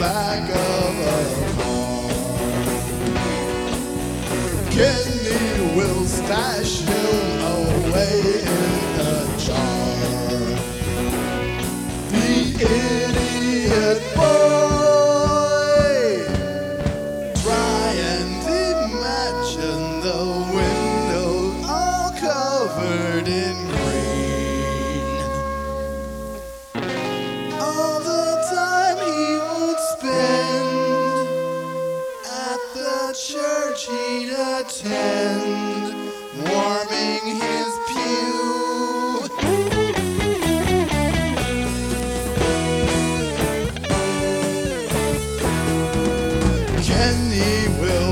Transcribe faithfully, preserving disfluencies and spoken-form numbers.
back of a car. Kenny will stash him away in a jar. The idiot boy, try and imagine the windows all covered in green. All the time he would spend at the church he'd attend, warming his pew. Kenny will